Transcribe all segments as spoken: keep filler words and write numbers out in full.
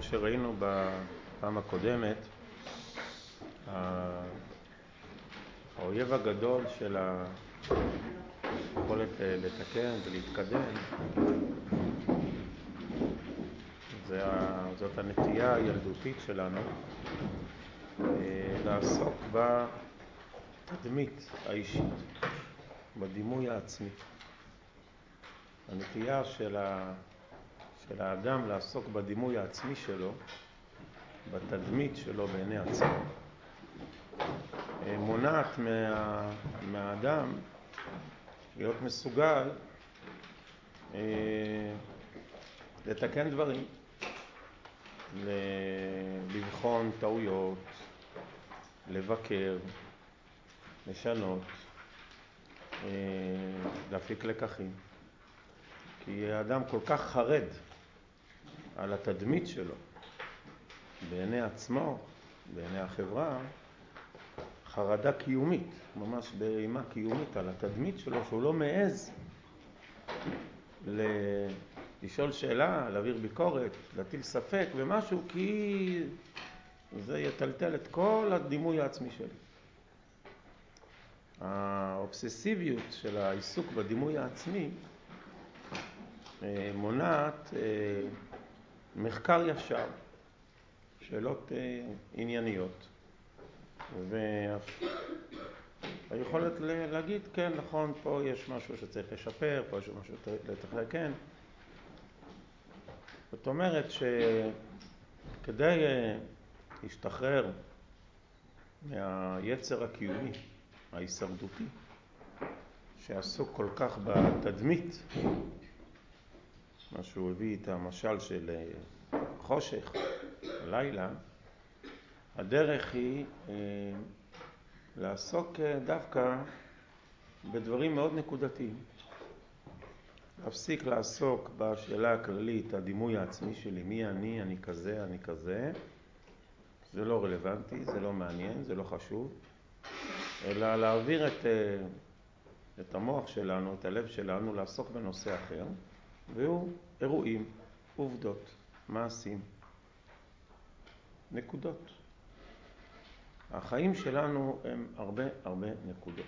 שראינו בפעם הקודמת, האויב הגדול של היכולת לתקן ולהתקדם זה, זאת הנטייה הילדותית שלנו לעסוק בתדמית האישית, בדימוי העצמי. הנטייה של, ה, של האדם לעסוק בדימוי העצמי שלו, בתדמית שלו בעיני עצמו, מונעת מה, מהאדם להיות מסוגל אה, לתקן דברים, לבחון טעויות, לבקר, לשנות, אה, להפיק לקחים. כי האדם כל כך חרד על התדמית שלו בעיני עצמו, בעיני החברה, חרדה קיומית, ממש ברעימה קיומית על התדמית שלו, שהוא לא מעז ל- לשאול שאלה, להעביר ביקורת, להטיל ספק ומשהו, כי זה יטלטל את כל הדימוי העצמי שלי. האובססיביות של העיסוק בדימוי העצמי מונעת מחקר ישר, שאלות ענייניות, והיכולת להגיד, כן, נכון, פה יש משהו שצריך לשפר, פה יש משהו לתקן. זאת אומרת שכדי להשתחרר מהיצר הקיומי, ההישרדותי, שעסוק כל כך בתדמית, מה שהוא הביא את המשל של חושך, לילה, הדרך היא אה, לעסוק דווקא בדברים מאוד נקודתיים. להפסיק לעסוק בשאלה הכללית, הדימוי העצמי שלי, מי אני, אני כזה, אני כזה. זה לא רלוונטי, זה לא מעניין, זה לא חשוב. אלא להעביר את, את המוח שלנו, את הלב שלנו, לעסוק בנושא אחר. והוא אירועים, עובדות, מעשים, נקודות. החיים שלנו הם הרבה הרבה נקודות.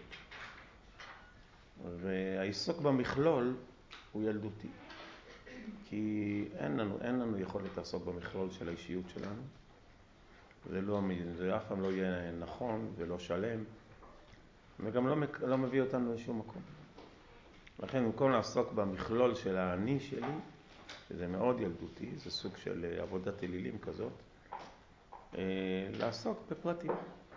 והעיסוק במכלול הוא ילדותי. כי אין לנו, אין לנו יכולת לעסוק במכלול של האישיות שלנו. זה, לא, זה אף פעם לא יהיה נכון ולא שלם. וגם לא, לא מביא אותנו לשום מקום. לכן במקום לעסוק במכלול של האני שלי, שזה מאוד ילדותי, זה סוג של עבודת אלילים כזאת, לעסוק בפרטים.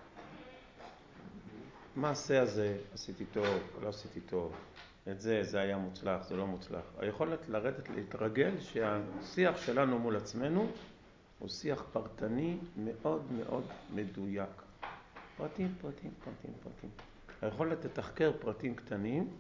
מעשה הזה עשיתי טוב, לא עשיתי טוב, את זה, זה היה מוצלח, זה לא מוצלח. היכולת לרדת, להתרגל שהשיח שלנו מול עצמנו הוא שיח פרטני מאוד מאוד מדויק. פרטים, פרטים, פרטים, פרטים. היכולת לתחקר פרטים קטנים,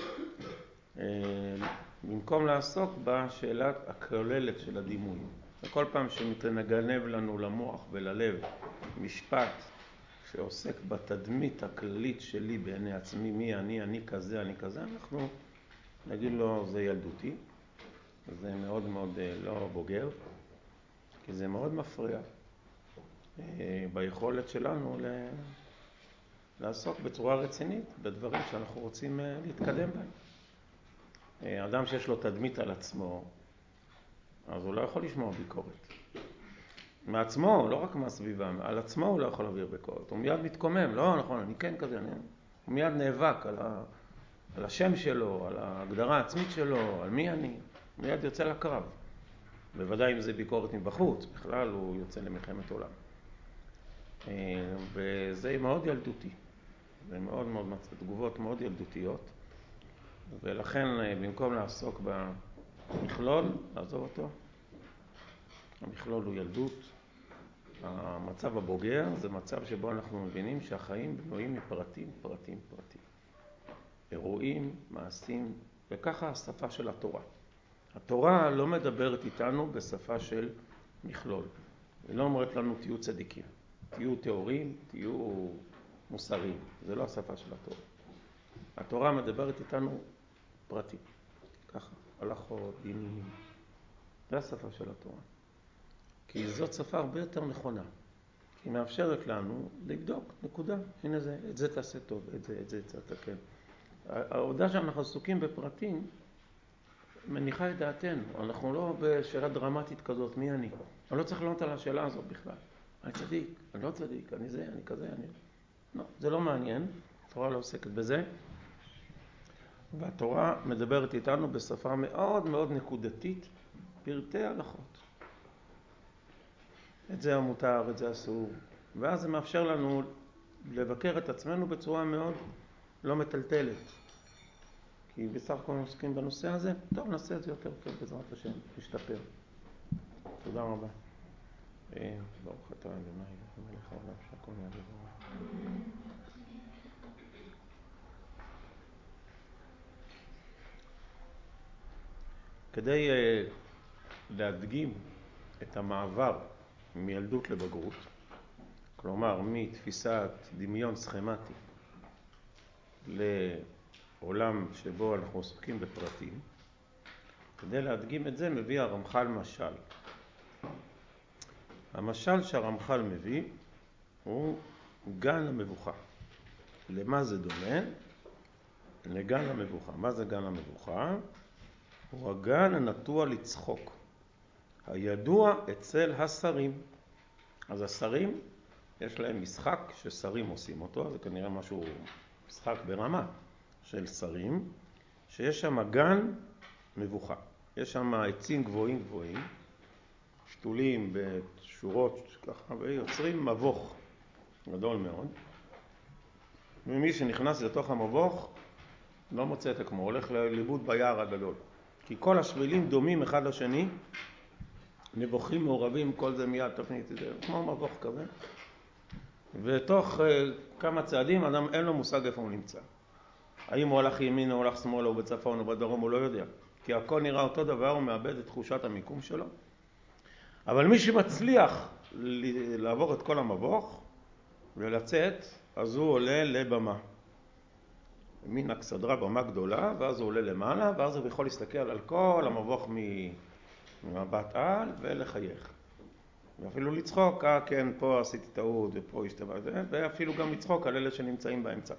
במקום לעסוק בשאלה הכוללת של הדימוי. וכל פעם שמתנגנב לנו למוח וללב משפט שעוסק בתדמית הכללית שלי בעיני עצמי, מי אני, אני כזה, אני כזה, אנחנו נגיד לו זה ילדותי, זה מאוד מאוד לא בוגר, כי זה מאוד מפריע ביכולת שלנו לעסוק בצורה רצינית בדברים שאנחנו רוצים להתקדם בהם. אדם שיש לו תדמית על עצמו, אז הוא לא יכול לשמוע ביקורת. מעצמו, לא רק מהסביבה, על עצמו הוא לא יכול להעביר ביקורת. הוא מיד מתקומם, לא, נכון, אני כן כזה, אני... הוא מיד נאבק על, ה... על השם שלו, על ההגדרה העצמית שלו, על מי אני. הוא מיד יוצא לקרב. בוודאי אם זה ביקורת מבחוץ, בכלל הוא יוצא למלחמת עולם. וזה מאוד ילדותי. זה מאוד מאוד מצא, תגובות מאוד ילדותיות. ולכן במקום לעסוק במכלול, לעזוב אותו, המכלול הוא ילדות. המצב הבוגר זה מצב שבו אנחנו מבינים שהחיים בנויים מפרטים, פרטים, פרטים. אירועים, מעשים, וככה השפה של התורה. התורה לא מדברת איתנו בשפה של מכלול. היא לא אומרת לנו תהיו צדיקים, תהיו תיאורים, תהיו מוסריים. זה לא השפה של התורה. התורה מדברת איתנו פרטים. ככה, הלכות, דינים. זה השפה של התורה. כי זאת שפה הרבה יותר נכונה. היא מאפשרת לנו לבדוק, נקודה. הנה זה, את זה תעשה טוב, את זה, את זה, את זה, תתקן. העובדה שאנחנו עסוקים בפרטים, מניחה את דעתנו. אנחנו לא בשאלה דרמטית כזאת, מי אני? אני לא צריך לענות על השאלה הזאת בכלל. אני צדיק, אני לא צדיק, אני זה, אני כזה, אני... לא, זה לא מעניין. התורה לא עוסקת בזה. והתורה מדברת איתנו בשפה מאוד מאוד נקודתית, פרטי הלכות. את זה המותר, את זה אסור. ואז זה מאפשר לנו לבקר את עצמנו בצורה מאוד לא מטלטלת. כי בסך הכל עוסקים בנושא הזה, טוב, נעשה את זה יותר טוב בעזרת השם, נשתפר. תודה רבה. ברוך אתה אדוני מלך העולם שהכל נהיה בדברו. כדי להדגים את המעבר מילדות לבגרות, כלומר מתפיסת דמיון סכמטי לעולם שבו אנחנו עוסקים בפרטים, כדי להדגים את זה מביא הרמח"ל משל. המשל שהרמח"ל מביא הוא גן המבוכה. למה זה דומה? לגן המבוכה. מה זה גן המבוכה? הוא הגן הנטוע לצחוק, הידוע אצל השרים. אז השרים, יש להם משחק ששרים עושים אותו, זה כנראה משהו, משחק ברמה של שרים, שיש שם גן מבוכה. יש שם עצים גבוהים גבוהים, שתולים בשורות ככה, ויוצרים מבוך גדול מאוד. ומי שנכנס לתוך המבוך לא מוצא את כמו, הולך לאיבוד ביער הגדול. כי כל השבילים דומים אחד לשני, נבוכים מעורבים, כל זה מיד תפנית, זה כמו מבוך כזה. ותוך uh, כמה צעדים, אדם אין לו מושג איפה הוא נמצא. האם הוא הלך ימין או הלך שמאלה או בצפון או בדרום, הוא לא יודע. כי הכל נראה אותו דבר, הוא מאבד את תחושת המיקום שלו. אבל מי שמצליח לעבור את כל המבוך ולצאת, אז הוא עולה לבמה. מן אכסדרה, במה גדולה, ואז הוא עולה למעלה, ואז הוא יכול להסתכל על כל המבוך ממבט על ולחייך. ואפילו לצחוק, אה כן, פה עשיתי טעות ופה השתבע זה, ואפילו גם לצחוק על אלה שנמצאים באמצע.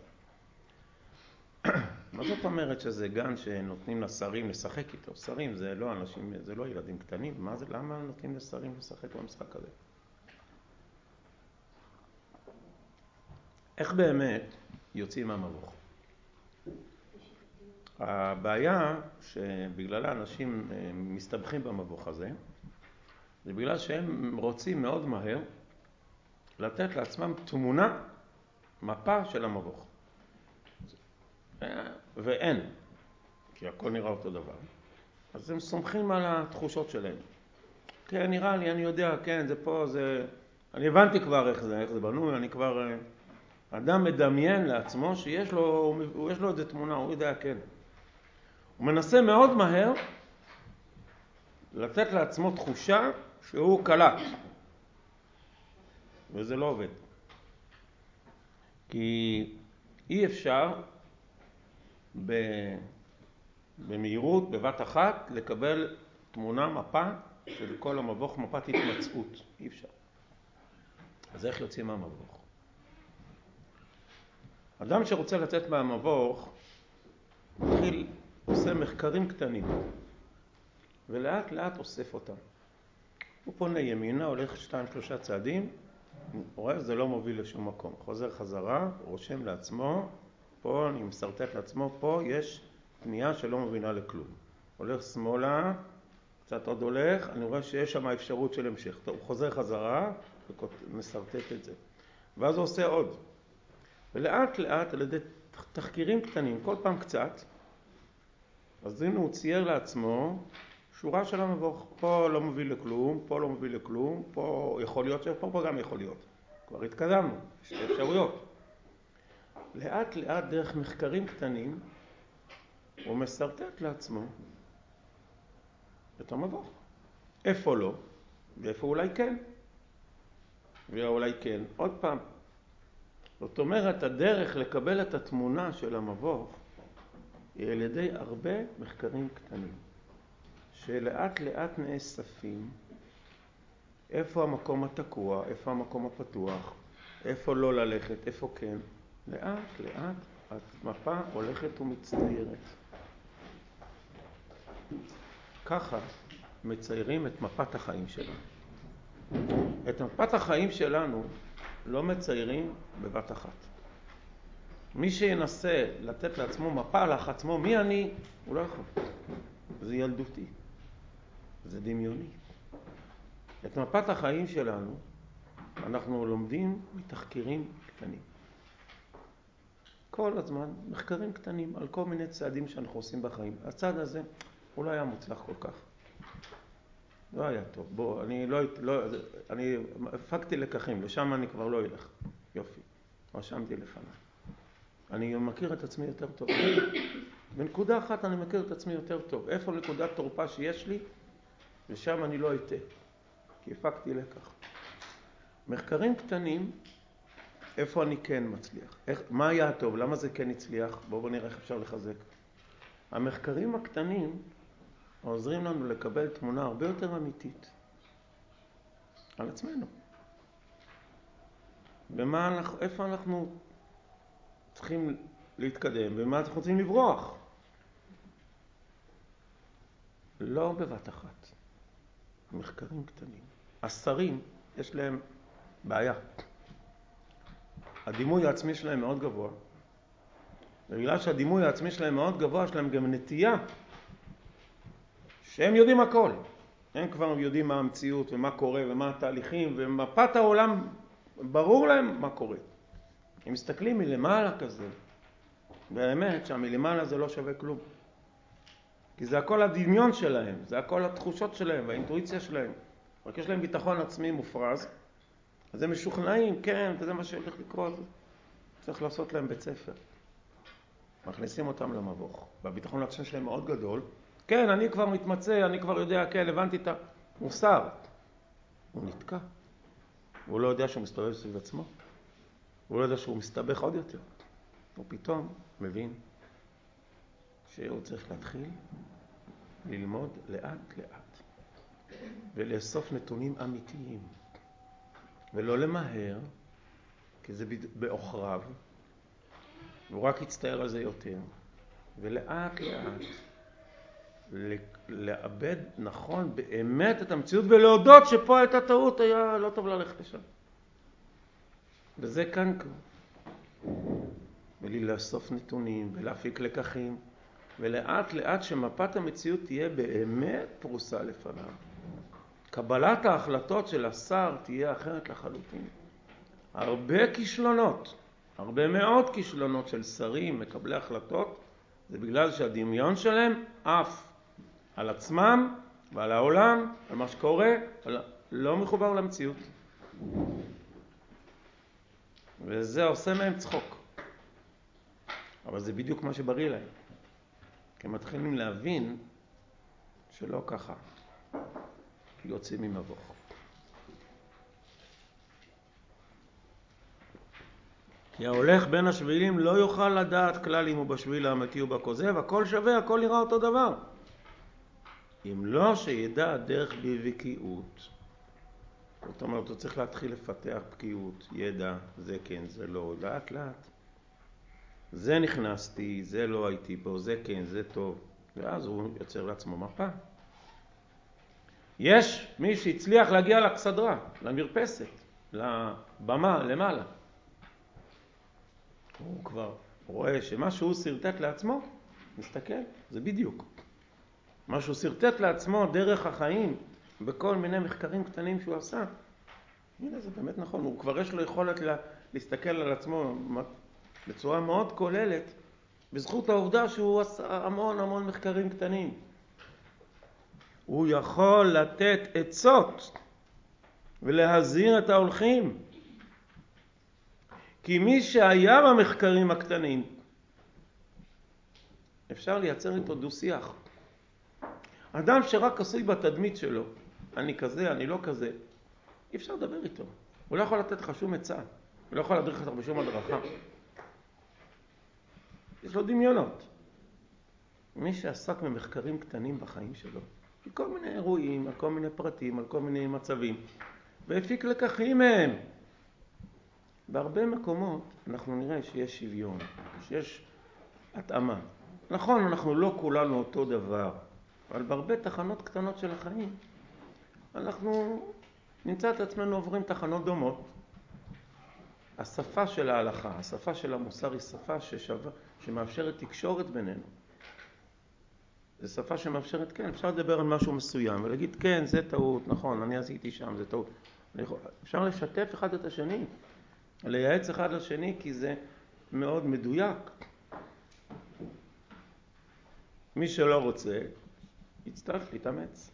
מה זאת אומרת שזה גן שנותנים לשרים לשחק איתו? שרים זה לא אנשים, זה לא ילדים קטנים. מה זה, למה נותנים לשרים לשחק במשחק הזה? איך באמת יוצאים מהמבוך? הבעיה שבגללה אנשים מסתבכים במבוך הזה, זה בגלל שהם רוצים מאוד מהר לתת לעצמם תמונה, מפה של המבוך. ואין, כי הכל נראה אותו דבר. אז הם סומכים על התחושות שלהם. כן, נראה לי, אני יודע, כן, זה פה, זה... אני הבנתי כבר איך זה, איך זה בנוי, אני כבר... אדם מדמיין לעצמו שיש לו, יש לו איזה תמונה, הוא יודע, כן. הוא מנסה מאוד מהר לתת לעצמו תחושה שהוא קלט. וזה לא עובד. כי אי אפשר ב... במהירות, בבת אחת, לקבל תמונה, מפה של כל המבוך, מפת התמצאות. אי אפשר. אז איך יוצאים מהמבוך? אדם שרוצה לצאת מהמבוך, מתחיל, עושה מחקרים קטנים, ולאט לאט אוסף אותם. הוא פונה ימינה, הולך שתיים שלושה צעדים, הוא רואה, זה לא מוביל לשום מקום. חוזר חזרה, רושם לעצמו, פה אני מסרטט לעצמו, פה יש פנייה שלא מובילה לכלום. הולך שמאלה, קצת עוד הולך, אני רואה שיש שם אפשרות של המשך. טוב, הוא חוזר חזרה, ומסרטט את זה. ואז הוא עושה עוד. ולאט לאט, על ידי תחקירים קטנים, כל פעם קצת, אז הנה הוא צייר לעצמו שורה של המבוך. פה לא מוביל לכלום, פה לא מוביל לכלום, פה יכול להיות שפה, פה גם יכול להיות. כבר התקדמנו, שתי אפשרויות. לאט לאט דרך מחקרים קטנים, הוא מסרטט לעצמו את המבוך. איפה לא, ואיפה אולי כן. ואולי כן. עוד פעם, זאת אומרת, הדרך לקבל את התמונה של המבוך היא על ידי הרבה מחקרים קטנים, שלאט לאט נאספים, איפה המקום התקוע, איפה המקום הפתוח, איפה לא ללכת, איפה כן. לאט לאט המפה הולכת ומצטיירת. ככה מציירים את מפת החיים שלנו. את מפת החיים שלנו לא מציירים בבת אחת. מי שינסה לתת לעצמו מפה לעצמו מי אני, הוא לא יכול. זה ילדותי. זה דמיוני. את מפת החיים שלנו אנחנו לומדים מתחקירים קטנים. כל הזמן מחקרים קטנים על כל מיני צעדים שאנחנו עושים בחיים. הצעד הזה הוא לא היה מוצלח כל כך. לא היה טוב. בוא, אני לא, לא, אני הפקתי לקחים, לשם אני כבר לא אלך. יופי. רשמתי לפניי. אני מכיר את עצמי יותר טוב. בנקודה אחת אני מכיר את עצמי יותר טוב. איפה נקודת תורפה שיש לי, ושם אני לא אטעה. כי הפקתי לקח. מחקרים קטנים, איפה אני כן מצליח? איך, מה היה טוב? למה זה כן הצליח? בואו בוא נראה איך אפשר לחזק. המחקרים הקטנים עוזרים לנו לקבל תמונה הרבה יותר אמיתית על עצמנו. במה אנחנו, איפה אנחנו צריכים להתקדם, במה אנחנו רוצים לברוח. לא בבת אחת. מחקרים קטנים. השרים, יש להם בעיה. הדימוי העצמי שלהם מאוד גבוה. בגלל שהדימוי העצמי שלהם מאוד גבוה, יש להם גם נטייה שהם יודעים הכל. הם כבר יודעים מה המציאות ומה קורה ומה התהליכים, ומפת העולם ברור להם מה קורה. הם מסתכלים מלמעלה כזה, באמת שהמלמעלה זה לא שווה כלום. כי זה הכל הדמיון שלהם, זה הכל התחושות שלהם והאינטואיציה שלהם. רק יש להם ביטחון עצמי מופרז, אז הם משוכנעים, כן, וזה מה שהולך לקרות. צריך לעשות להם בית ספר. מכניסים אותם למבוך. והביטחון העצמי שלהם מאוד גדול. כן, אני כבר מתמצא, אני כבר יודע, כן, הבנתי את המוסר. הוא נתקע. הוא לא יודע שהוא מסתובב סביב עצמו. הוא לא יודע שהוא מסתבך עוד יותר. הוא פתאום מבין שהוא צריך להתחיל ללמוד לאט לאט. ולאסוף נתונים אמיתיים. ולא למהר, כי זה באוכריו. והוא רק יצטער על זה יותר. ולאט לאט לאבד נכון באמת את המציאות ולהודות שפה הייתה טעות, היה לא טוב ללכת לשם. וזה כאן כבר. ולי לאסוף נתונים ולהפיק לקחים, ולאט לאט שמפת המציאות תהיה באמת פרוסה לפניו. קבלת ההחלטות של השר תהיה אחרת לחלוטין. הרבה כישלונות, הרבה מאוד כישלונות של שרים מקבלי החלטות, זה בגלל שהדמיון שלהם אף על עצמם ועל העולם, על מה שקורה, לא מחובר למציאות. וזה עושה מהם צחוק. אבל זה בדיוק מה שבריא להם. כי הם מתחילים להבין שלא ככה. כי יוצאים ממבוך. כי ההולך בין השבילים לא יוכל לדעת כלל אם הוא בשביל האמיתי או בכוזב, הכל שווה, הכל נראה אותו דבר. אם לא שידע הדרך בבקיאות. זאת אומרת, הוא צריך להתחיל לפתח בקיאות, ידע, זה כן, זה לא, לאט לאט. זה נכנסתי, זה לא הייתי פה, זה כן, זה טוב. ואז הוא יוצר לעצמו מפה. יש מי שהצליח להגיע לקסדרה, למרפסת, לבמה, למעלה. הוא כבר רואה שמה שהוא סרטט לעצמו, מסתכל, זה בדיוק. מה שהוא סרטט לעצמו דרך החיים, בכל מיני מחקרים קטנים שהוא עשה. הנה, זה באמת נכון, הוא כבר יש לו יכולת לה, להסתכל על עצמו בצורה מאוד כוללת, בזכות העובדה שהוא עשה המון המון מחקרים קטנים. הוא יכול לתת עצות ולהזהיר את ההולכים. כי מי שהיה במחקרים הקטנים, אפשר לייצר איתו דו-שיח. אדם שרק עשוי בתדמית שלו, אני כזה, אני לא כזה, אי אפשר לדבר איתו. הוא לא יכול לתת לך שום עצה. הוא לא יכול להדריך אותך בשום הדרכה. יש לו דמיונות. מי שעסק במחקרים קטנים בחיים שלו, על כל מיני אירועים, על כל מיני פרטים, על כל מיני מצבים, והפיק לקחים מהם. בהרבה מקומות אנחנו נראה שיש שוויון, שיש התאמה. נכון, אנחנו לא כולנו אותו דבר, אבל בהרבה תחנות קטנות של החיים אנחנו נמצא את עצמנו עוברים תחנות דומות. השפה של ההלכה, השפה של המוסר היא שפה ששווה, שמאפשרת תקשורת בינינו. זו שפה שמאפשרת, כן, אפשר לדבר על משהו מסוים ולהגיד, כן, זה טעות, נכון, אני עשיתי שם, זה טעות. אפשר לשתף אחד את השני, לייעץ אחד לשני, כי זה מאוד מדויק. מי שלא רוצה, יצטרך להתאמץ.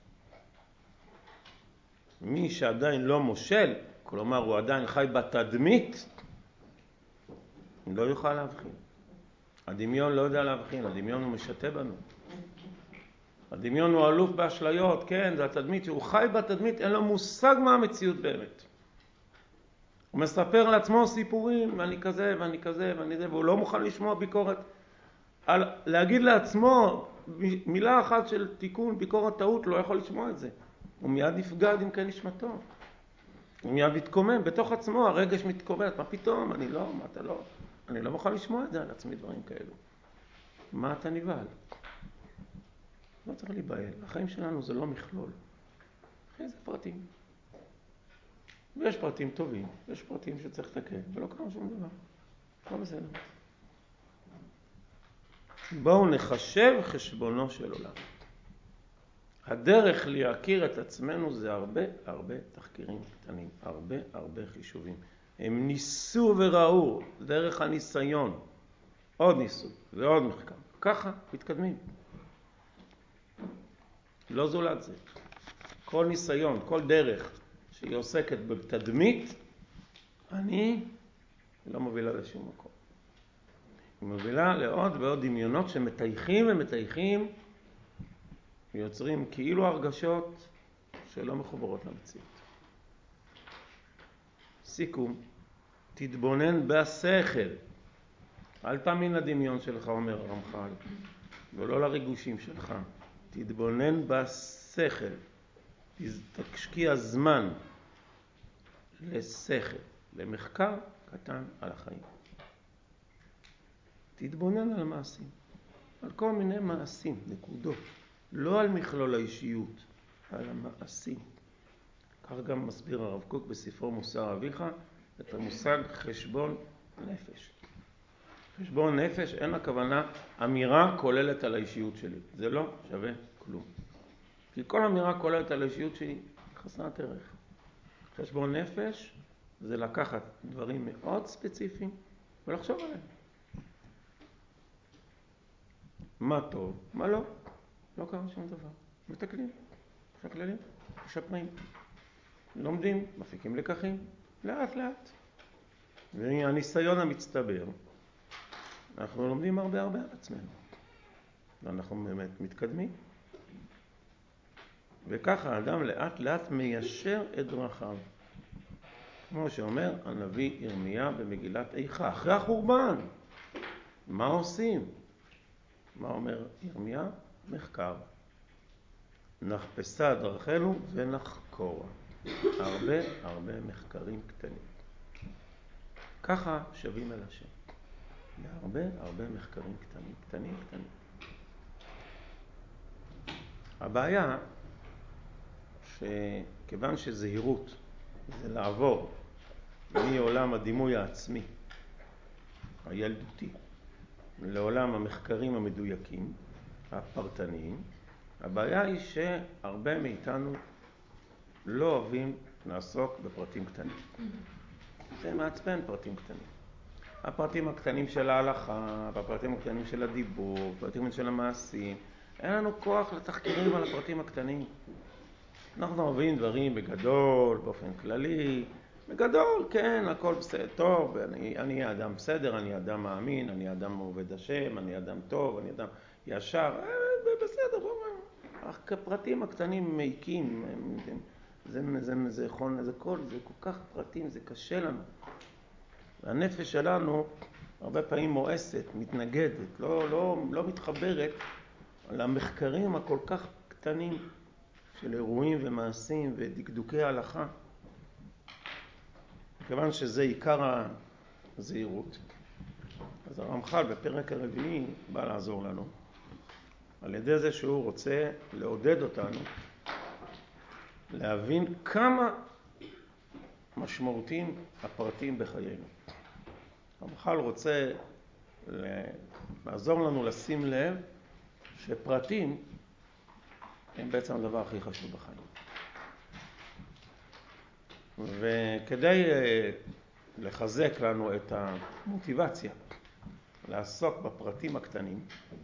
מי שעדיין לא מושל, כלומר הוא עדיין חי בתדמית, לא יוכל להבחין. הדמיון לא יודע להבחין, הדמיון הוא משתה בנו. הדמיון הוא אלוף באשליות, כן, זה התדמית, הוא חי בתדמית, אין לו מושג מה המציאות באמת. הוא מספר לעצמו סיפורים, ואני כזה, ואני כזה, ואני זה, והוא לא מוכן לשמוע ביקורת. על, להגיד לעצמו מילה אחת של תיקון, ביקורת טעות, לא יכול לשמוע את זה. הוא מיד נפגד עם כן נשמתו. הוא מיד מתקומם, בתוך עצמו הרגש מתקומם, מה פתאום, אני לא, מה אתה לא, אני לא מוכן לשמוע את זה על עצמי דברים כאלו. מה אתה נבהל? לא צריך להיבהל, החיים שלנו זה לא מכלול. החיים זה פרטים. ויש פרטים טובים, יש פרטים שצריך לתקן, ולא קרה שום דבר. לא בסדר. בואו נחשב חשבונו של עולם. הדרך להכיר את עצמנו זה הרבה הרבה תחקירים קטנים, הרבה הרבה חישובים. הם ניסו וראו דרך הניסיון, עוד ניסו ועוד מחקר. ככה מתקדמים. לא זולת זה. כל ניסיון, כל דרך שהיא עוסקת בתדמית, אני לא מובילה לשום מקום. היא מובילה לעוד ועוד דמיונות שמתייחים ומתייחים, ויוצרים כאילו הרגשות שלא מחוברות למציאות. סיכום, תתבונן בשכל. אל תאמין לדמיון שלך, אומר הרמח"ל, ולא לריגושים שלך. תתבונן בשכל. תשקיע זמן לשכל, למחקר קטן על החיים. תתבונן על מעשים, על כל מיני מעשים, נקודות. לא על מכלול האישיות, על המעשים. כך גם מסביר הרב קוק בספרו מוסר אביך את המושג חשבון נפש. חשבון נפש אין הכוונה אמירה כוללת על האישיות שלי. זה לא שווה כלום. כי כל אמירה כוללת על האישיות שלי חסרת ערך. חשבון נפש זה לקחת דברים מאוד ספציפיים ולחשוב עליהם. מה טוב, מה לא. לא קרה שום דבר. מתקנים, משקללים, משפרים. לומדים, מפיקים לקחים, לאט לאט. והניסיון המצטבר, אנחנו לומדים הרבה הרבה על עצמנו. ואנחנו באמת מתקדמים. וככה האדם לאט לאט מיישר את דרכיו. כמו שאומר הנביא ירמיה במגילת איכה, אחרי החורבן. מה עושים? מה אומר ירמיה? מחקר. נחפשה דרכנו ונחקורה. הרבה הרבה מחקרים קטנים. ככה שווים אל השם. הרבה הרבה מחקרים קטנים, קטנים, קטנים. הבעיה שכיוון שזהירות זה לעבור מעולם הדימוי העצמי, הילדותי, לעולם המחקרים המדויקים, הפרטניים, הבעיה היא שהרבה מאיתנו לא אוהבים לעסוק בפרטים קטנים. זה מעצבן פרטים קטנים. הפרטים הקטנים של ההלכה, הפרטים הקטנים של הדיבור, הפרטים של המעשים. אין לנו כוח לתחקירים על הפרטים הקטנים. אנחנו אוהבים דברים בגדול, באופן כללי. בגדול, כן, הכל בסדר, טוב, אני, אני אדם בסדר, אני אדם מאמין, אני אדם עובד השם, אני אדם טוב, אני אדם ישר, בסדר, בואו. הפרטים הקטנים מעיקים, זה, זה, זה, זה, זה, זה, כל, זה כל כך פרטים, זה קשה לנו. והנפש שלנו הרבה פעמים מואסת, מתנגדת, לא, לא, לא מתחברת למחקרים הכל כך קטנים של אירועים ומעשים ודקדוקי הלכה. כיוון שזה עיקר הזהירות, אז הרמח"ל בפרק הרביעי בא לעזור לנו, על ידי זה שהוא רוצה לעודד אותנו, להבין כמה משמעותיים הפרטים בחיינו. הרמח"ל רוצה לעזור לנו לשים לב שפרטים הם בעצם הדבר הכי חשוב בחיים. וכדי לחזק לנו את המוטיבציה לעסוק בפרטים הקטנים,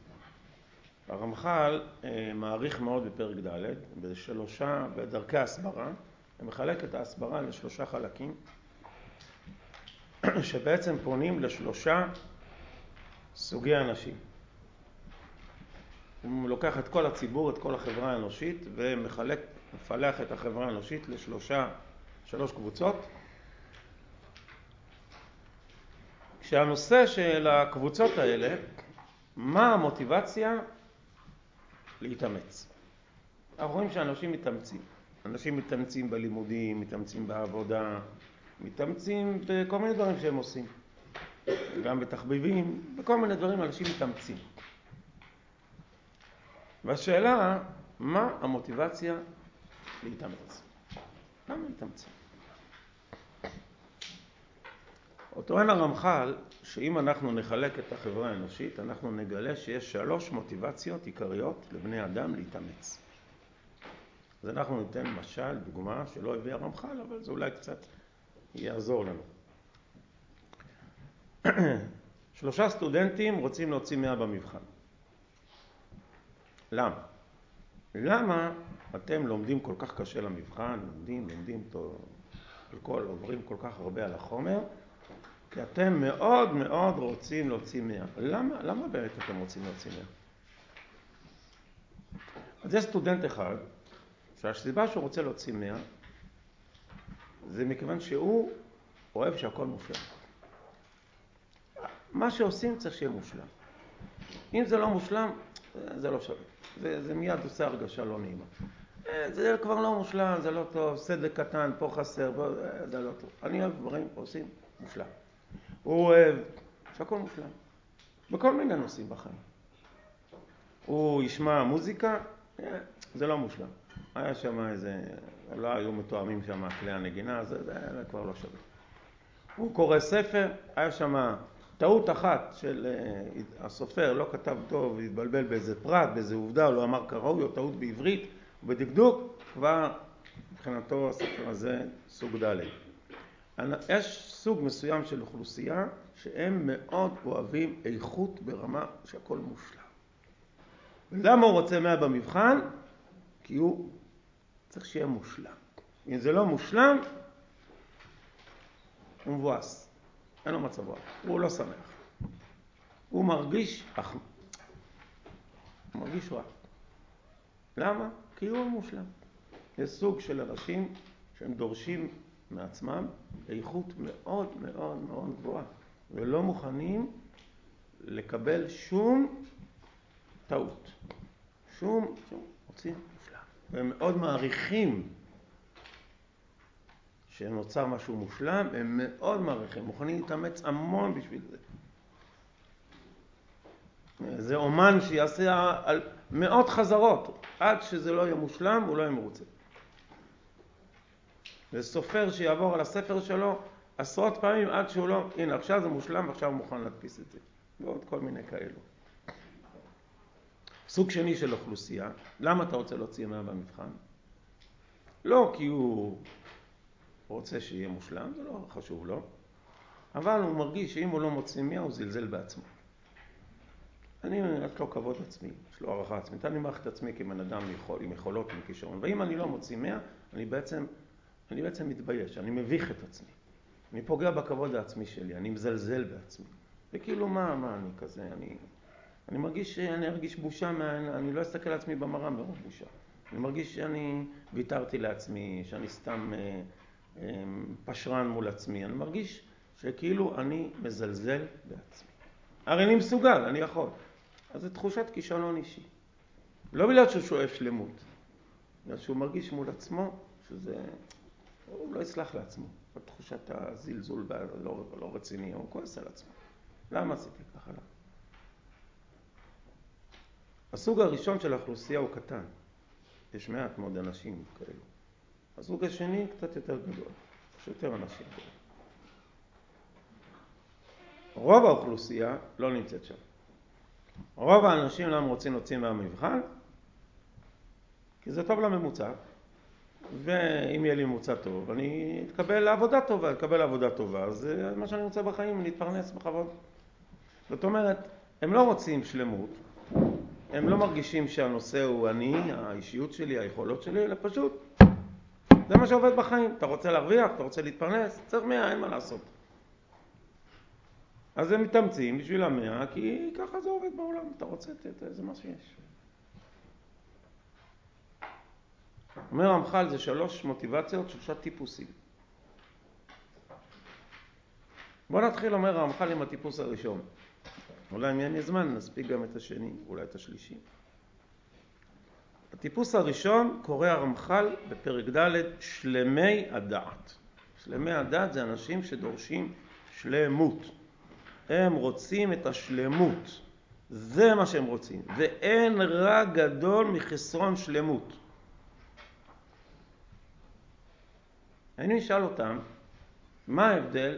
הרמח"ל מעריך מאוד בפרק ד' בשלושה, בדרכי ההסברה, הוא מחלק את ההסברה לשלושה חלקים, שבעצם פונים לשלושה סוגי אנשים. הוא לוקח את כל הציבור, את כל החברה האנושית, ומחלק, מפלח את החברה האנושית לשלושה, שלוש קבוצות. כשהנושא של הקבוצות האלה, מה המוטיבציה להתאמץ? אנחנו רואים שאנשים מתאמצים. אנשים מתאמצים בלימודים, מתאמצים בעבודה, מתאמצים בכל מיני דברים שהם עושים. גם בתחביבים, בכל מיני דברים אנשים מתאמצים. והשאלה, מה המוטיבציה להתאמץ? למה מתאמצים? טוען הרמח"ל שאם אנחנו נחלק את החברה האנושית, אנחנו נגלה שיש שלוש מוטיבציות עיקריות לבני אדם להתאמץ. אז אנחנו ניתן משל, דוגמה, שלא הביא הרמח"ל, אבל זה אולי קצת יעזור לנו. שלושה סטודנטים רוצים להוציא מאה במבחן. למה? למה אתם לומדים כל כך קשה למבחן, לומדים, לומדים, כל, עוברים כל כך הרבה על החומר, כי אתם מאוד מאוד רוצים להוציא מאה. למה? למה באמת אתם רוצים להוציא מאה? אז יש סטודנט אחד, שהסיבה שהוא רוצה להוציא מאה, זה מכיוון שהוא אוהב שהכל מושלם. מה שעושים צריך שיהיה מושלם. אם זה לא מושלם, זה לא שווה. זה, זה מיד עושה הרגשה לא נעימה. זה כבר לא מושלם, זה לא טוב, סדק קטן, פה חסר, פה, זה לא טוב. אני אוהב דברים עושים מושלם. הוא אוהב שהכל מושלם. בכל מיני נושאים בחיים. הוא ישמע מוזיקה, זה לא מושלם. היה שם איזה, לא היו מתואמים שם כלי הנגינה, זה, זה, זה כבר לא שווה. הוא קורא ספר, היה שם טעות אחת של uh, הסופר, לא כתב טוב, התבלבל באיזה פרט, באיזה עובדה, הוא לא אמר כראוי, או טעות בעברית, ובדקדוק, כבר מבחינתו הספר הזה סוג ד'. יש סוג מסוים של אוכלוסייה, שהם מאוד אוהבים איכות ברמה שהכל מושלם. ולמה הוא רוצה מאה במבחן? כי הוא צריך שיהיה מושלם. אם זה לא מושלם, הוא מבואס. אין לו מצב רע. הוא לא שמח. הוא מרגיש, אך... הוא מרגיש רע. למה? כי הוא מושלם. יש סוג של אנשים שהם דורשים מעצמם איכות מאוד מאוד מאוד גבוהה. ולא מוכנים לקבל שום טעות. שום, שום, רוצים מושלם. והם מאוד מעריכים שנוצר משהו מושלם, הם מאוד מעריכים, מוכנים להתאמץ המון בשביל זה. זה אומן שיעשה על מאות חזרות, עד שזה לא יהיה מושלם, הוא לא יהיה מרוצה. זה סופר שיעבור על הספר שלו עשרות פעמים עד שהוא לא, הנה עכשיו זה מושלם ועכשיו הוא מוכן להדפיס את זה. ועוד כל מיני כאלו. סוג שני של אוכלוסייה, למה אתה רוצה להוציא מאה במבחן? לא כי הוא רוצה שיהיה מושלם, זה לא חשוב לו, אבל הוא מרגיש שאם הוא לא מוציא מאה, הוא זלזל בעצמו. אני, יש לו כבוד עצמי, יש לו הערכה עצמית, אני מערכת עצמי כבן אדם יכול, עם יכולות, עם כישרון, ואם אני לא מוציא מאה, אני בעצם, אני בעצם מתבייש, אני מביך את עצמי. אני פוגע בכבוד העצמי שלי, אני מזלזל בעצמי. וכאילו מה, מה אני כזה, אני, אני מרגיש שאני ארגיש בושה, מה, אני לא אסתכל על עצמי במראה מרוב בושה. אני מרגיש שאני ויתרתי לעצמי, שאני סתם אה, אה, פשרן מול עצמי. אני מרגיש שכאילו אני מזלזל בעצמי. הרי אני מסוגל, אני יכול. אז זו תחושת כישלון אישי. לא בגלל שהוא שואף שלמות, בגלל שהוא מרגיש מול עצמו שזה, הוא לא יסלח לעצמו. בתחושת הזלזול לא, לא רציני, הוא כועס על עצמו. למה עשיתי ככה? למה? הסוג הראשון של האוכלוסייה הוא קטן. יש מעט מאוד אנשים כאלו. הסוג השני קצת יותר גדול. יש יותר אנשים כאלו. רוב האוכלוסייה לא נמצאת שם. רוב האנשים למה רוצים להוציא מהמבחן? כי זה טוב לממוצע. ואם יהיה לי ממוצע טוב, אני אתקבל לעבודה טובה. אתקבל לעבודה טובה, אז זה מה שאני רוצה בחיים, להתפרנס בכבוד. זאת אומרת, הם לא רוצים שלמות. הם לא מרגישים שהנושא הוא אני, האישיות שלי, היכולות שלי, אלא פשוט. זה מה שעובד בחיים. אתה רוצה להרוויח, אתה רוצה להתפרנס, צריך מאה, אין מה לעשות. אז הם מתאמצים בשביל המאה, כי ככה זה עובד בעולם. אתה רוצה, זה מה שיש. אומר רמח"ל, זה שלוש מוטיבציות, שלושה טיפוסים. בוא נתחיל, אומר רמח"ל, עם הטיפוס הראשון. אולי אם אין לי זמן, נספיק גם את השני, אולי את השלישי. הטיפוס הראשון קורא הרמח"ל בפרק ד' שלמי הדעת. שלמי הדעת זה אנשים שדורשים שלמות. הם רוצים את השלמות. זה מה שהם רוצים. ואין רע גדול מחסרון שלמות. אני אשאל אותם, מה ההבדל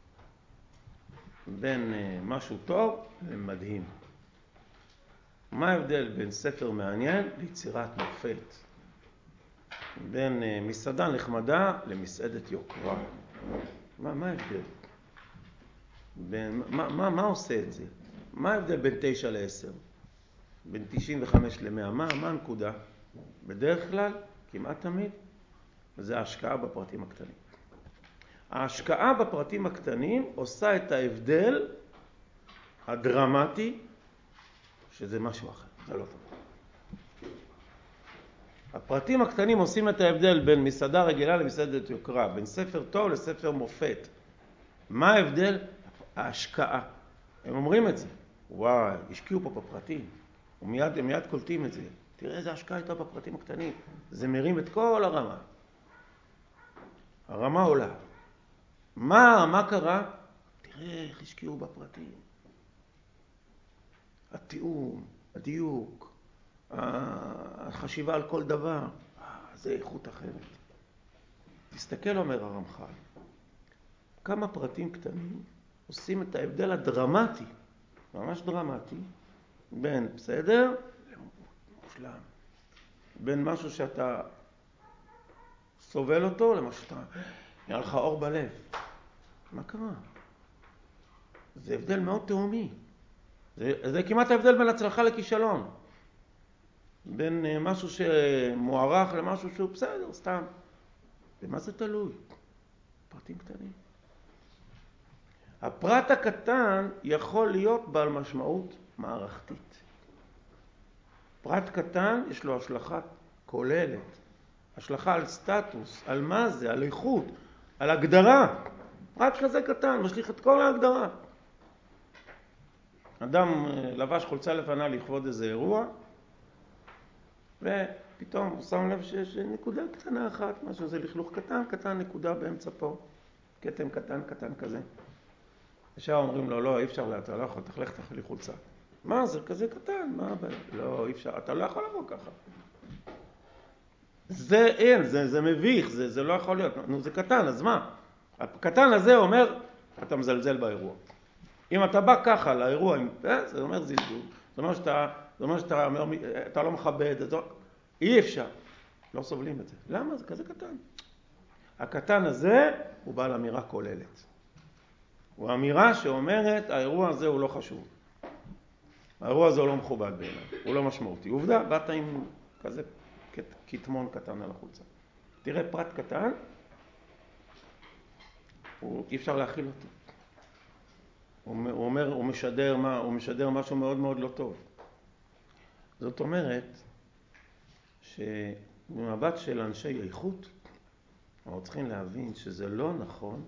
בין משהו טוב למדהים? מה ההבדל בין ספר מעניין ליצירת מופת? בין מסעדה נחמדה למסעדת יוקרה? מה, מה ההבדל? בין, מה, מה, מה עושה את זה? מה ההבדל בין תשע לעשר? בין תשעים וחמש למאה? מה, מה הנקודה? בדרך כלל, כמעט תמיד, זה ההשקעה בפרטים הקטנים. ההשקעה בפרטים הקטנים עושה את ההבדל הדרמטי, שזה משהו אחר, זה לא טוב. הפרטים הקטנים עושים את ההבדל בין מסעדה רגילה למסעדת יוקרה, בין ספר טוב לספר מופת. מה ההבדל? ההשקעה. הם אומרים את זה. וואי, השקיעו פה בפרטים. ומיד, הם מיד קולטים את זה. תראה איזה השקעה הייתה בפרטים הקטנים. זה מרים את כל הרמה. הרמה עולה. מה, מה קרה? תראה איך השקיעו בפרטים. התיאום, הדיוק, החשיבה על כל דבר. זה איכות אחרת. תסתכל, אומר הרמח"ל, כמה פרטים קטנים עושים את ההבדל הדרמטי, ממש דרמטי, בין בסדר למושלם. בין משהו שאתה סובל אותו למשהו שאתה, נראה לך אור בלב. מה קרה? זה הבדל מאוד תאומי. זה, זה כמעט ההבדל בין הצלחה לכישלון. בין משהו שמוערך למשהו שהוא בסדר, סתם. במה זה תלוי? פרטים קטנים. הפרט הקטן יכול להיות בעל משמעות מערכתית. פרט קטן יש לו השלכה כוללת. השלכה על סטטוס, על מה זה, על איכות, על הגדרה. פרט כזה קטן, משליך את כל ההגדרה. אדם לבש חולצה לבנה לכבוד איזה אירוע, ופתאום הוא שם לב שיש נקודה קטנה אחת, משהו זה לכלוך קטן, קטן, נקודה באמצע פה, קטן קטן, קטן כזה. ישר אומרים לו, לא, אי אפשר, אתה לא יכול, תחלך תחלי חולצה. מה, זה כזה קטן, מה, לא, אי אפשר, אתה לא יכול לבוא ככה. זה אין, זה, זה מביך, זה, זה לא יכול להיות, נו, זה קטן, אז מה? הקטן הזה אומר, אתה מזלזל באירוע. אם אתה בא ככה לאירוע, זה אומר זלזול, זה אומר שאתה, זה אומר שאתה אומר, אתה לא מכבד, זה, אי אפשר. לא סובלים את זה. למה? זה כזה קטן. הקטן הזה הוא בעל אמירה כוללת. הוא אמירה שאומרת, האירוע הזה הוא לא חשוב. האירוע הזה הוא לא מכובד בעיניי, הוא לא משמעותי. עובדה, באת עם כזה כתמון קטן על החולצה. תראה, פרט קטן, הוא, אי אפשר להכיל אותו. הוא, הוא אומר, הוא משדר, מה, הוא משדר משהו מאוד מאוד לא טוב. זאת אומרת, שבמבט של אנשי איכות, אנחנו צריכים להבין שזה לא נכון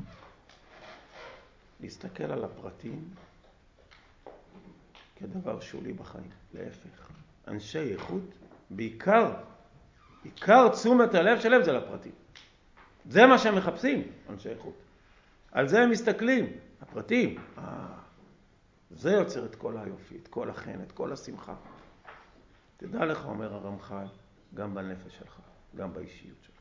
להסתכל על הפרטים כדבר שולי בחיים. להפך. אנשי איכות, בעיקר, עיקר תשומת הלב שלהם זה לפרטים. זה מה שהם מחפשים, אנשי איכות. על זה הם מסתכלים, הפרטים. אה, זה יוצר את כל היופי, את כל החן, את כל השמחה. תדע לך, אומר הרמח"ל, גם בנפש שלך, גם באישיות שלך.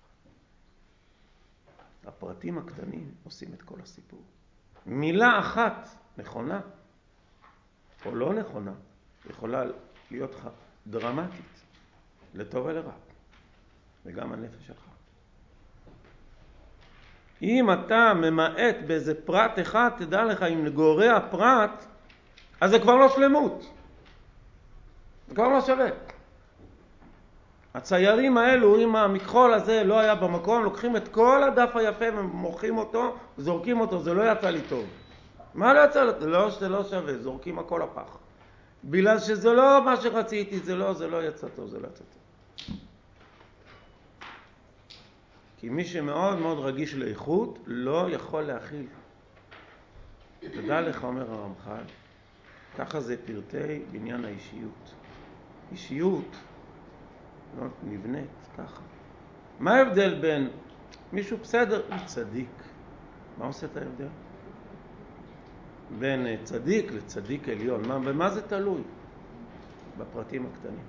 הפרטים הקטנים עושים את כל הסיפור. מילה אחת נכונה או לא נכונה יכולה להיות דרמטית, לטוב ולרע, וגם הנפש שלך. אם אתה ממעט באיזה פרט אחד, תדע לך, אם נגורע הפרט, אז זה כבר לא שלמות. זה כבר לא שווה. הציירים האלו, אם המכחול הזה לא היה במקום, לוקחים את כל הדף היפה ומוחים אותו, זורקים אותו, זה לא יצא לי טוב. מה לא יצא לי? לא, זה לא שווה, זורקים הכל הפח. בגלל שזה לא מה שרציתי, זה לא, זה לא יצא טוב, זה לא יצא טוב. כי מי שמאוד מאוד רגיש לאיכות, לא יכול להכיל. תדע לך, אומר הרמח"ל, ככה זה פרטי בניין האישיות. אישיות לא נבנית ככה. מה ההבדל בין מישהו בסדר וצדיק? מה עושה את ההבדל? בין צדיק לצדיק עליון. מה, במה זה תלוי? בפרטים הקטנים.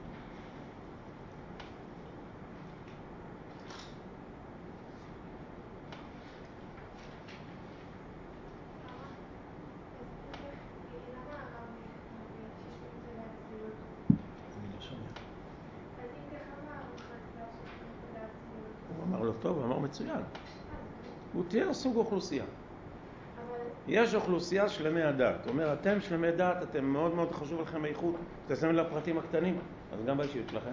טוב, הוא אמר מצוין. הוא תהיה סוג אוכלוסייה. יש אוכלוסייה שלמי הדעת. הוא אומר, אתם שלמי דעת, אתם מאוד מאוד חשוב לכם האיכות. תשימו לפרטים הקטנים, אז גם באישיות שלכם.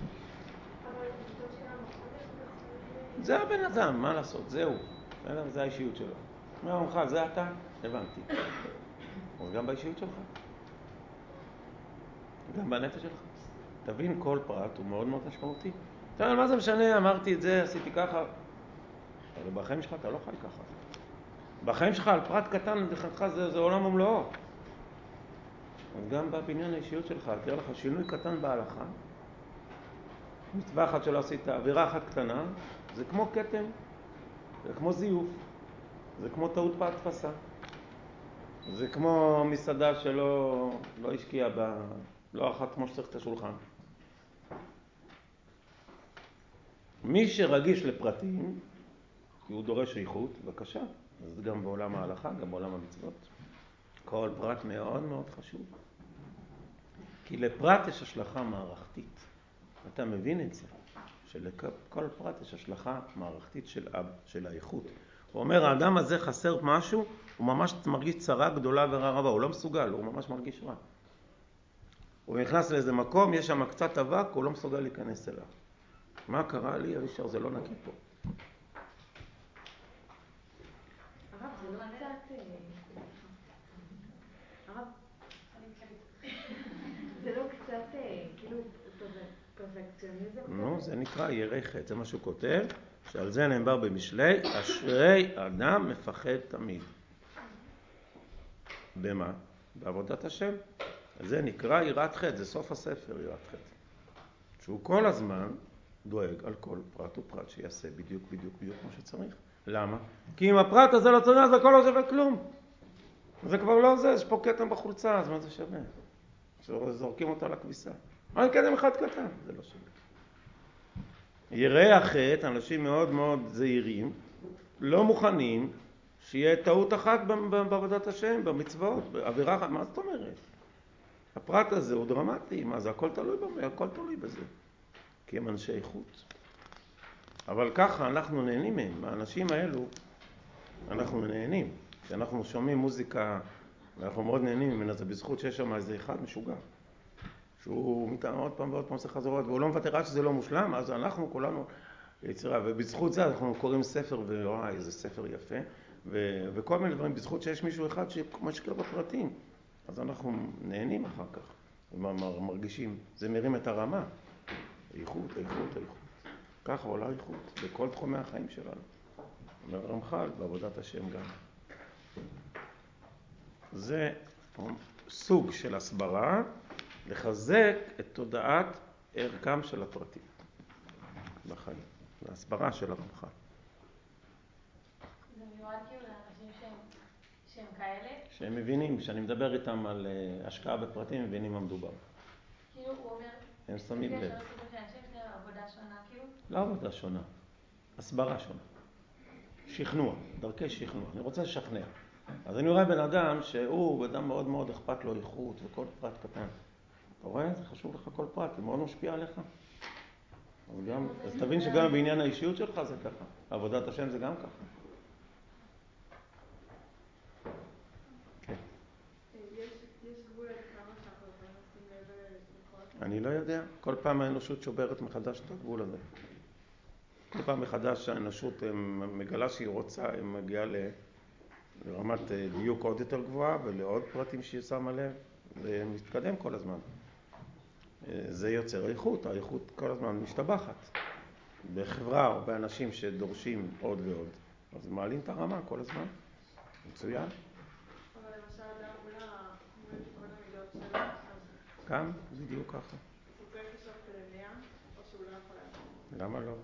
זה הבן אדם, מה לעשות? זהו. זה האישיות שלו. אומר הרמח"ל, זה אתה? הבנתי. אז גם באישיות שלך. גם בנפש שלך. תבין, כל פרט הוא מאוד מאוד משמעותי. תראה, מה זה משנה? אמרתי את זה, עשיתי ככה. אבל בחיים שלך אתה לא חי ככה. בחיים שלך על פרט קטן, לכתך זה, זה עולם ומלואו. גם בבניין האישיות שלך, תראה לך שינוי קטן בהלכה. מצווה אחת שלא עשית, עבירה אחת קטנה, זה כמו קטן, זה כמו זיוף, זה כמו טעות בהדפסה. זה כמו מסעדה שלא לא השקיע בה, לא אחת כמו שצריך את השולחן. מי שרגיש לפרטים, כי הוא דורש איכות, בבקשה. אז גם בעולם ההלכה, גם בעולם המצוות. כל פרט מאוד מאוד חשוב. כי לפרט יש השלכה מערכתית. אתה מבין את זה, שלכל פרט יש השלכה מערכתית של, של האיכות. הוא אומר, האדם הזה חסר משהו, הוא ממש מרגיש צרה גדולה ורע רבה, הוא לא מסוגל, הוא ממש מרגיש רע. הוא נכנס לאיזה מקום, יש שם קצת אבק, הוא לא מסוגל להיכנס אליו. מה קרה לי? ארישר, זה לא נקי פה. הרב, זה לא קצת... הרב, זה לא קצת, כאילו, פרפקציוניזם? נו, זה נקרא ירא חטא, זה מה שהוא כותב, שעל זה נאמר במשלי, אשרי אדם מפחד תמיד. במה? בעבודת השם. זה נקרא יראת חטא, זה סוף הספר יראת חטא. שהוא כל הזמן דואג על כל פרט ופרט שיעשה בדיוק בדיוק בדיוק כמו שצריך. למה? כי אם הפרט הזה לא צריך, אז הכל לא שווה כלום. זה כבר לא זה, יש פה קטן בחולצה, אז מה זה שווה? זורקים אותה לכביסה. מה קטן אחד קטן? זה לא שווה. ירא החטא, אנשים מאוד מאוד זהירים, לא מוכנים שיהיה טעות אחת בעבודת השם, במצוות, בעבירה אחת. מה זאת אומרת? הפרט הזה הוא דרמטי, מה זה? הכל תלוי בזה, הכל תלוי בזה. כי הם אנשי איכות. אבל ככה אנחנו נהנים מהם. האנשים האלו, אנחנו נהנים. כשאנחנו שומעים מוזיקה, ואנחנו מאוד נהנים ממנה, זה בזכות שיש שם איזה אחד משוגע. שהוא מתאם עוד פעם ועוד פעם עושה חזרות, והוא לא מוותר עד שזה לא מושלם, אז אנחנו כולנו יצירה. ובזכות זה אנחנו קוראים ספר, וואי, איזה ספר יפה. ו- וכל מיני דברים, בזכות שיש מישהו אחד שמשקיע בפרטים. אז אנחנו נהנים אחר כך. מרגישים, זה מרים את הרמה. איכות, איכות, איכות. ככה עולה איכות בכל תחומי החיים שלנו. אומר רמח"ל, בעבודת השם גם. זה סוג של הסברה לחזק את תודעת ערכם של הפרטים בחיים. זה הסברה של הרמח"ל. זה מיועד כאילו לאנשים שהם, שהם כאלה? שהם מבינים, כשאני מדבר איתם על uh, השקעה בפרטים, מבינים מה מדובר. כאילו הוא אומר, הם שמים לב. לפי השאלות סוגים של אנשים, יש להם עבודה שונה כאילו? לא עבודה שונה, הסברה שונה. שכנוע, דרכי שכנוע. אני רוצה לשכנע. אז אני רואה בן אדם שהוא אדם מאוד מאוד אכפת לו איכות וכל פרט קטן. אתה רואה? זה חשוב לך כל פרט, זה מאוד משפיע עליך. אז, גם, אז תבין שגם בעניין האישיות שלך זה ככה. עבודת השם זה גם ככה. כן. יש גבול עד כמה שאנחנו יכולים לשים לב לכל? אני לא יודע. כל פעם האנושות שוברת מחדש את הגבול הזה. כל פעם מחדש האנושות מגלה שהיא רוצה, היא מגיעה לרמת דיוק עוד יותר גבוהה ולעוד פרטים שהיא שמה לב. זה מתקדם כל הזמן. זה יוצר איכות, האיכות כל הזמן משתבחת. בחברה או באנשים שדורשים עוד ועוד, אז מעלים את הרמה כל הזמן. מצוין. אבל למשל אדם מול כל המידות שלו, אז... גם, בדיוק ככה. הוא צריך לשאוף מאה, או שהוא לא יכול לעשות? למה לא?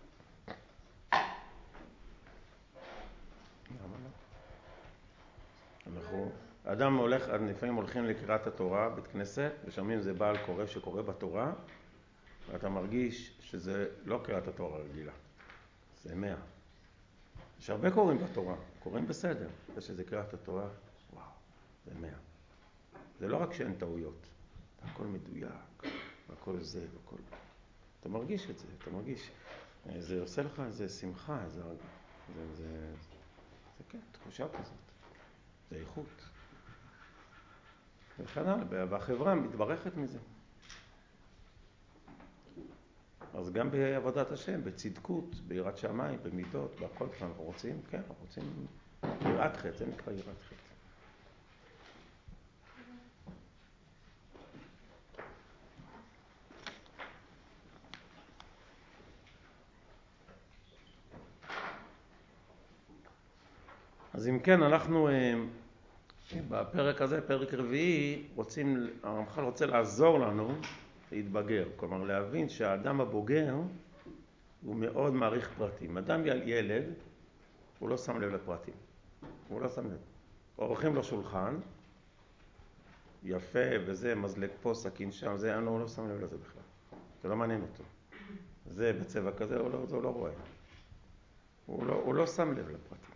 למה לא? אנחנו, אדם הולך, לפעמים הולכים לקראת התורה, בית כנסת, ושומעים זה בעל קורא שקורא בתורה, ואתה מרגיש שזה לא קראת התורה רגילה, זה מאה. יש הרבה קוראים בתורה, קוראים בסדר, ושזה קראת התורה, וואו, זה מאה. זה לא רק שאין טעויות, הכל מדויק, הכל זה, הכל... אתה מרגיש את זה, אתה מרגיש, זה עושה לך איזה שמחה, זה, זה, זה, זה, זה כן, תחושה כזאת, זה איכות. וכן הלאה, והחברה מתברכת מזה. אז גם בעבודת השם, בצדקות, ביראת שמיים, במידות, בהכל אנחנו רוצים, כן, אנחנו רוצים יראת חטא, זה נקרא יראת חטא. אז אם כן, אנחנו בפרק הזה, פרק רביעי, רוצים, הרמח"ל רוצה לעזור לנו להתבגר, כלומר להבין שהאדם הבוגר הוא מאוד מעריך פרטים. אדם ילד, הוא לא שם לב לפרטים, הוא לא שם לב. עורכים לו שולחן, יפה וזה, מזלג פה, סכין שם, זה, הוא לא שם לב לזה בכלל. זה לא מעניין אותו. זה בצבע כזה, הוא לא, הוא לא רואה. הוא לא, הוא לא שם לב לפרטים.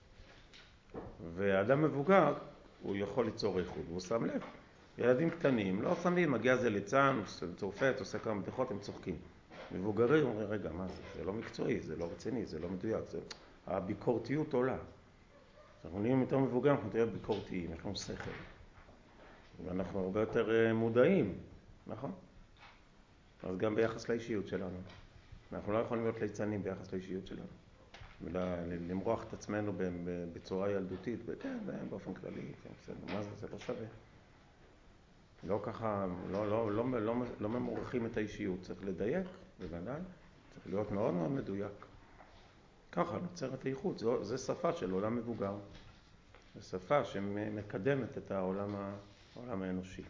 והאדם מבוגר, הוא יכול ליצור איכות, והוא שם לב. ילדים קטנים, לא שמים, מגיע זה ליצן, צורפת, עושה כמה בדיחות, הם צוחקים. מבוגרים אומרים, רגע, מה זה? זה לא מקצועי, זה לא רציני, זה לא מדויק. זה... הביקורתיות עולה. אנחנו נהיים יותר מבוגרים, אנחנו נהיה ביקורתיים, יש לנו שכל. ואנחנו הרבה יותר מודעים, נכון? אז גם ביחס לאישיות שלנו. אנחנו לא יכולים להיות ליצנים ביחס לאישיות שלנו. ולמרוח את עצמנו בצורה ילדותית, וכן, באופן כללי, מה זה? זה לא שווה. לא ככה, לא, לא, לא, לא, לא ממורחים את האישיות, צריך לדייק, בוודאי, צריך להיות מאוד מאוד מדויק. ככה, נוצרת איכות, זו, זו שפה של עולם מבוגר. זו שפה שמקדמת את העולם, העולם האנושי.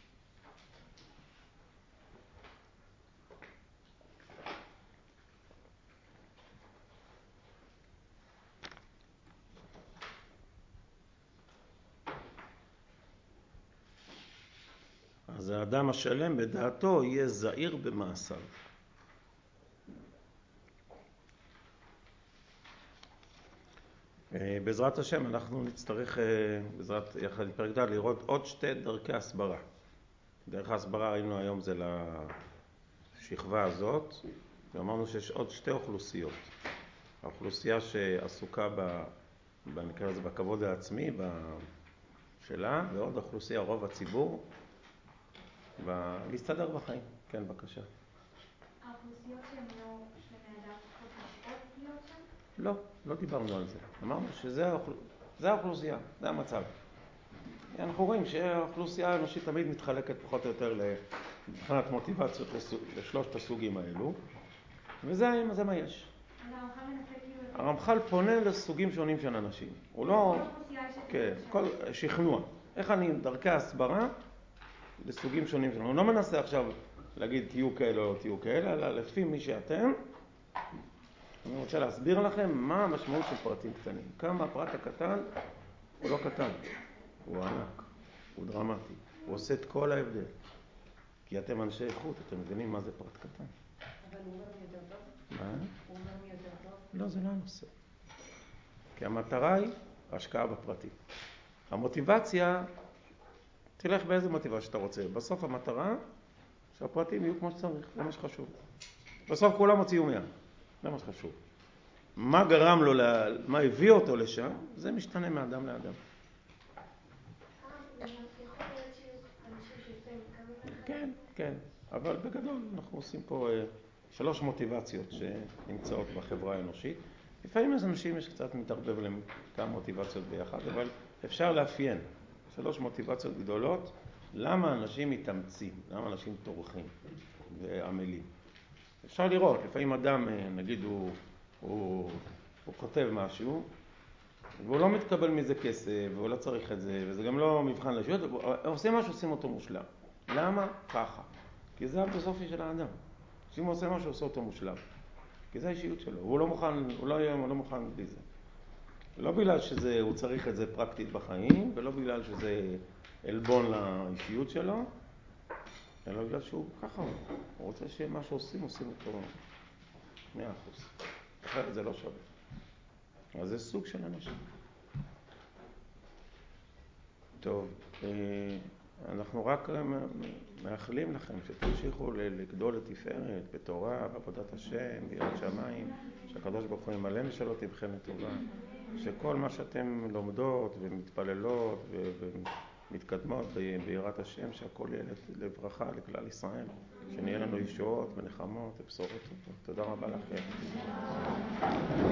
אז האדם השלם בדעתו יהיה זהיר במעשיו. בעזרת השם אנחנו נצטרך, בעזרת יחד עם פרק ד' לראות עוד שתי דרכי הסברה. דרך ההסברה ראינו היום זה לשכבה הזאת, ואמרנו שיש עוד שתי אוכלוסיות. האוכלוסייה שעסוקה ב, נקרא לזה בכבוד העצמי שלה, ועוד אוכלוסייה, רוב הציבור, ולהסתדר בחיים. כן, בבקשה. האוכלוסיות שהן לא שלמי אדם יכולות להיות שם? לא, לא דיברנו על זה. אמרנו שזה האוכל... זה האוכלוסייה, זה המצב. אנחנו רואים שהאוכלוסייה האנושית תמיד מתחלקת פחות או יותר מבחינת מוטיבציות לשלושת הסוגים האלו, וזה זה מה יש. אז הרמח"ל מנסה כאילו... הרמח"ל פונה לסוגים שונים של אנשים. הוא לא... כל אוכלוסייה יש את כן, זה. כל שכנוע. איך אני, דרכי ההסברה לסוגים שונים שלנו. הוא לא מנסה עכשיו להגיד תהיו כאלה או תהיו כאלה, אלא לפי מי שאתם, אני רוצה להסביר לכם מה המשמעות של פרטים קטנים. כמה הפרט הקטן הוא לא קטן, הוא ענק, הוא דרמטי, הוא עושה את כל ההבדל. כי אתם אנשי איכות, אתם מבינים מה זה פרט קטן. אבל הוא אומר מי יותר טוב? מה? הוא אומר מי יותר טוב? לא, זה לא הנושא. כי המטרה היא השקעה בפרטים. המוטיבציה, תלך באיזה מוטיבציה שאתה רוצה. בסוף המטרה שהפרטים יהיו כמו שצריך, זה מה שחשוב. בסוף כולם הוציאו מאה, זה מה שחשוב. מה גרם לו, מה הביא אותו לשם, זה משתנה מאדם לאדם. כן, כן, אבל בגדול אנחנו עושים פה שלוש מוטיבציות שנמצאות בחברה האנושית. לפעמים אז אנשים יש קצת מתערבב להם כמה מוטיבציות ביחד, אבל אפשר לאפיין שלוש מוטיבציות גדולות. למה אנשים מתאמצים, למה אנשים טורחים ועמלים. אפשר לראות, לפעמים אדם, נגיד, הוא, הוא, הוא כותב משהו, והוא לא מתקבל מזה כסף, והוא לא צריך את זה, וזה גם לא מבחן לשיות, הוא עושה משהו, עושים אותו מושלם. למה? ככה. כי זה הפילוסופיה של האדם. כשאם הוא עושה משהו, עושה אותו מושלם. כי זה האישיות שלו. הוא לא מוכן, הוא לא, הוא לא מוכן בלי זה. לא בגלל שזה, הוא צריך את זה פרקטית בחיים, ולא בגלל שזה אלבון לאישיות שלו, אלא בגלל שהוא ככה. הוא רוצה שמה שעושים, עושים אותו מאה אחוז. אחרת זה לא שווה. אז זה סוג של אנשים. טוב, אנחנו רק מאחלים לכם שתמשיכו לגדול לתפארת, בתורה, בעבודת השם, ביראת שמיים, שהקדוש ברוך הוא ימלא משאלות לבכם לטובה, שכל מה שאתם לומדות ומתפללות ומתקדמות ביראת השם, שהכל יהיה לברכה לכלל ישראל, שנהיה לנו ישועות ונחמות ובשורות טובות. תודה רבה לכם.